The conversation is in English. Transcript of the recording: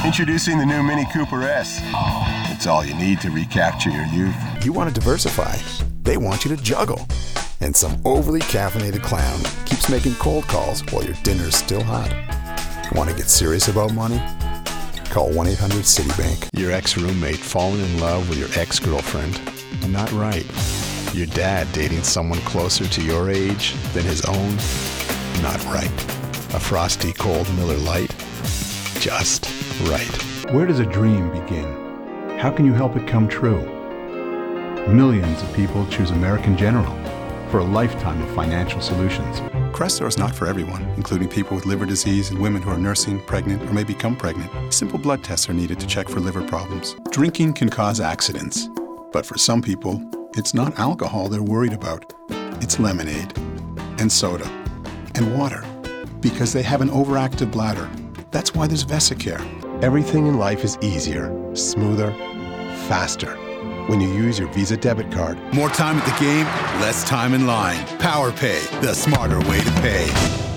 Introducing the new Mini Cooper S. It's all you need to recapture your youth. You want to diversify. They want you to juggle. And some overly caffeinated clown keeps making cold calls while your dinner's still hot. Want to get serious about money? Call 1-800-CITIBANK. Your ex-roommate falling in love with your ex-girlfriend. Not right. Your dad dating someone closer to your age than his own. Not right. A frosty, cold Miller Lite. Just right. Where does a dream begin? How can you help it come true? Millions of people choose American General for a lifetime of financial solutions. Crestor is not for everyone, including people with liver disease and women who are nursing, pregnant, or may become pregnant. Simple blood tests are needed to check for liver problems. Drinking can cause accidents, but for some people, it's not alcohol they're worried about. It's lemonade and soda and water because they have an overactive bladder. That's why there's Vesicare. Everything in life is easier, smoother, faster when you use your Visa debit card. More time at the game, less time in line. PowerPay, the smarter way to pay.